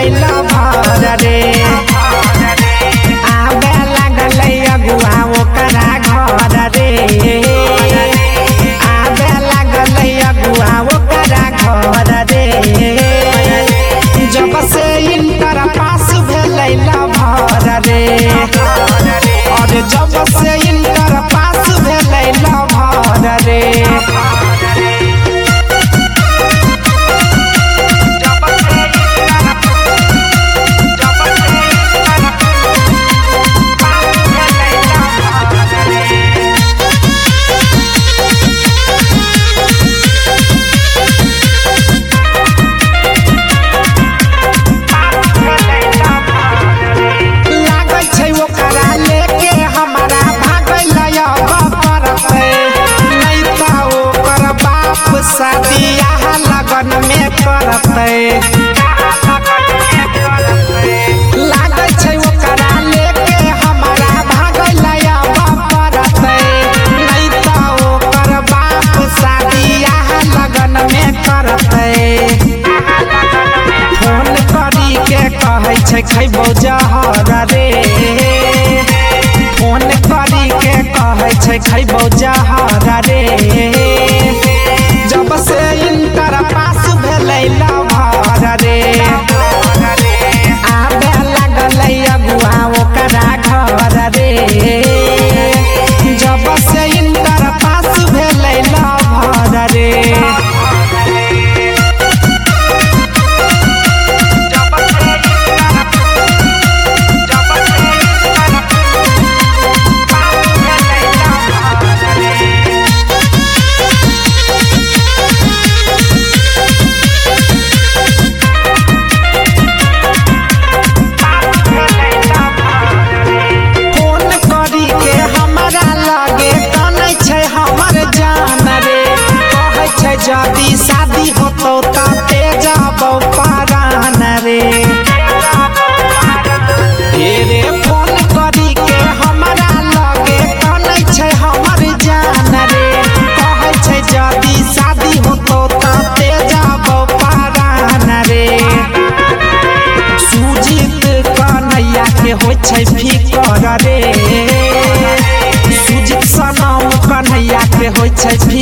भेलैला भर रे आबे लागलै अगुआ ओकरा घर रे आबे लागलै अगुआ ओकरा घर रे जब से इंटर पास भेलैला भर रे और जब से इंटर पास भेलैला भर रे शादिया लगन में करते लागे छै ओकरा लेके हमारा भागैला परते नहीं तो ओकर बाप शादिया लगन में करते फोन करी के कहै छै खैबो जहर रे फोन करी के कहै छै खैबो जहर रे जब से इंटर पास भेलैला भर रे आबे लागलै अगुआ ओकरा घर रे जब से इंटर पास भेलैला भर रे जदी शादी होतो ताते जाबो पारान रे रे फोन करी के हमरा लगे कनै छै हमर जान रे कहै छै जदी शादी होतो ताते जाबो पारान रे सुजीत कन्हैया के होय छै फिकर रे सुजीत सनम कन्हैया के होय छै